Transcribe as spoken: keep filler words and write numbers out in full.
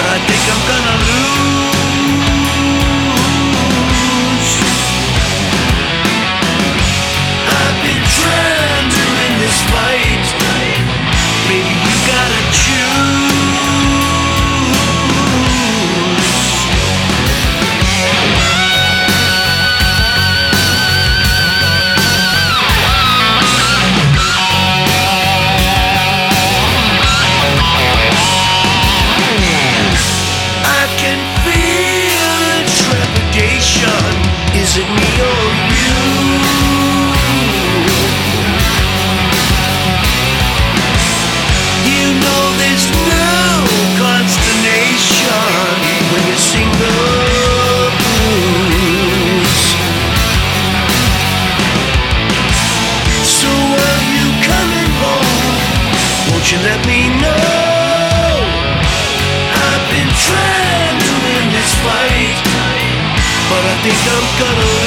I think I'm gonna lose. I've been trying to win this fight. Maybe you gotta choose. Is it me or you? You know there's no consternation when you sing the blues. So are you coming home? Won't you let me know? I've been trying to win this fight, but I think I'm gonna